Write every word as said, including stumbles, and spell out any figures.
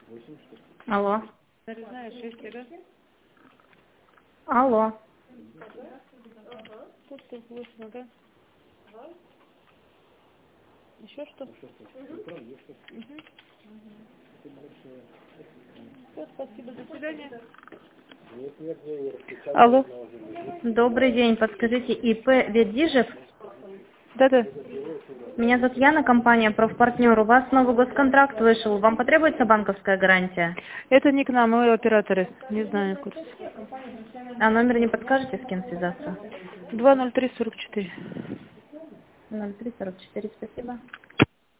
Алло. Нарезная шесть, ага. Алло. Тут сорок восемь, ага. Еще что? Угу. Все, спасибо, до свидания. Алло. Добрый день. Подскажите, ИП Ведижев? Да-да. Меня зовут Яна, компания «Профпартнер». У вас новый госконтракт вышел. Вам потребуется банковская гарантия? Это не к нам, мы операторы. Не знаю курс. А номер не подскажете, с кем связаться? два ноль три сорок четыре. ноль три сорок четыре, спасибо.